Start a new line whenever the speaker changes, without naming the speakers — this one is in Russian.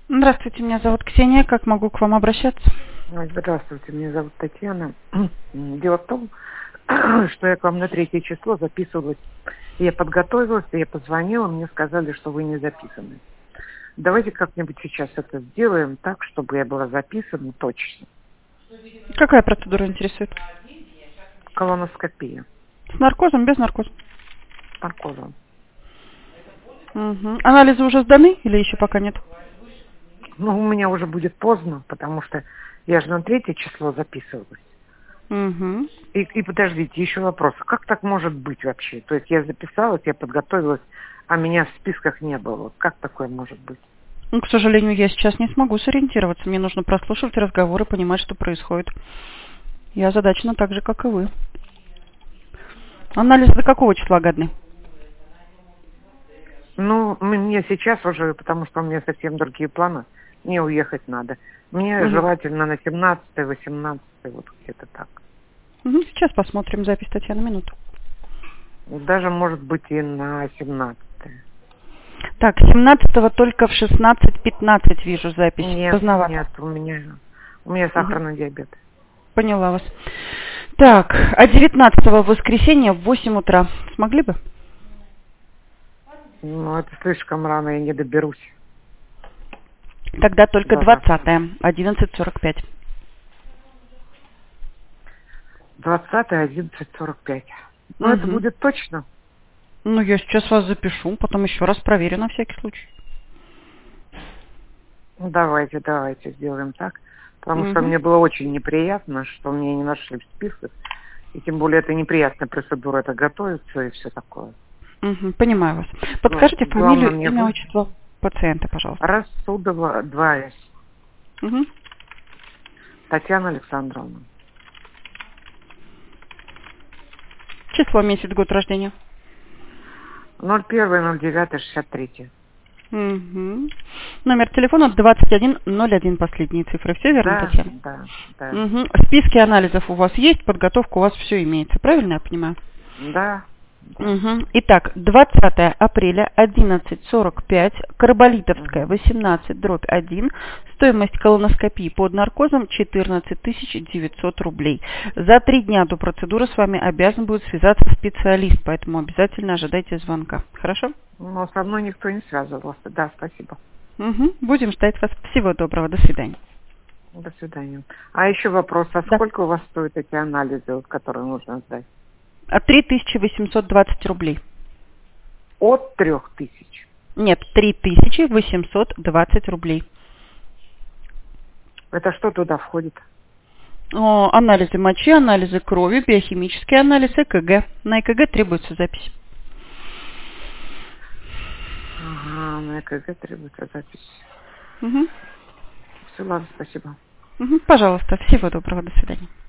Здравствуйте, меня зовут Ксения. Как могу к вам обращаться?
Здравствуйте, меня зовут Татьяна. Дело в том, что я к вам на 3 число записывалась. Я подготовилась, я позвонила, мне сказали, что вы не записаны. Давайте как-нибудь сейчас это сделаем так, чтобы я была записана точно.
Какая процедура интересует?
Колоноскопия.
С наркозом, без наркоза?
С наркозом.
Угу. Анализы уже сданы или еще пока нет?
Ну, у меня уже будет поздно, потому что я же на 3 число записывалась.
Угу.
И подождите, еще вопрос. Как так может быть вообще? То есть я записалась, я подготовилась, а меня в списках не было. Как такое может быть?
Ну, к сожалению, я сейчас не смогу сориентироваться. Мне нужно прослушивать разговоры, понимать, что происходит. Я озадачена так же, как и вы. Анализы до какого числа годны?
Ну, мне сейчас уже, потому что у меня совсем другие планы, мне уехать надо. Мне
Угу.
желательно на 17-й, 18-й, вот где-то так.
Угу. Сейчас посмотрим запись, Татьяна, минуту.
Даже, может быть, и на 17-й.
Так, 17-го только в 16:15 вижу запись.
Нет,
Поздновато.
нет, у меня сахарный диабет.
Поняла вас. Так, а 19-го в воскресенье в 8 утра смогли бы?
Ну, это слишком рано, я не доберусь.
Тогда только
Да,
20-е, 11:45.
20-й, 11:45. Ну, это
Угу.
будет точно.
Ну, я сейчас вас запишу, потом еще раз проверю на всякий случай.
Ну, давайте сделаем так. Потому что
Угу.
мне было очень неприятно, что меня не нашли в списках. И тем более это неприятная процедура, это готовится и все такое.
Угу. Понимаю вас.
Ну,
Подскажите
главное
фамилию,
мне
имя,
вы...
отчество пациента, пожалуйста.
Рассудова 2С.
Угу.
Татьяна Александровна.
Число, месяц, год рождения.
01.09.63.
Угу. Номер телефона 2101, последние цифры. Все верно,
Да,
Татьяна?
да.
Угу. Списки анализов у вас есть, подготовка у вас все имеется. Правильно я понимаю?
Да.
Угу. Итак, 20 апреля, 11:45, Карболитовская, 18/1, стоимость колоноскопии под наркозом 14 900 рублей. За 3 дня до процедуры с вами обязан будет связаться специалист, поэтому обязательно ожидайте звонка. Хорошо?
Но со мной никто не связывался. Да, спасибо.
Угу. Будем ждать вас. Всего доброго. До свидания.
До свидания. А еще вопрос. А
Да.
сколько у вас стоят эти анализы, вот, которые нужно сдать?
3820 рублей.
От 3000.
Нет, 3820 рублей.
Это что туда входит?
Анализы мочи, анализы крови, биохимический анализ, ЭКГ. На ЭКГ требуется запись.
Ага, на ЭКГ требуется запись.
Угу.
Все, ладно, спасибо.
Угу. Пожалуйста, всего доброго, до свидания.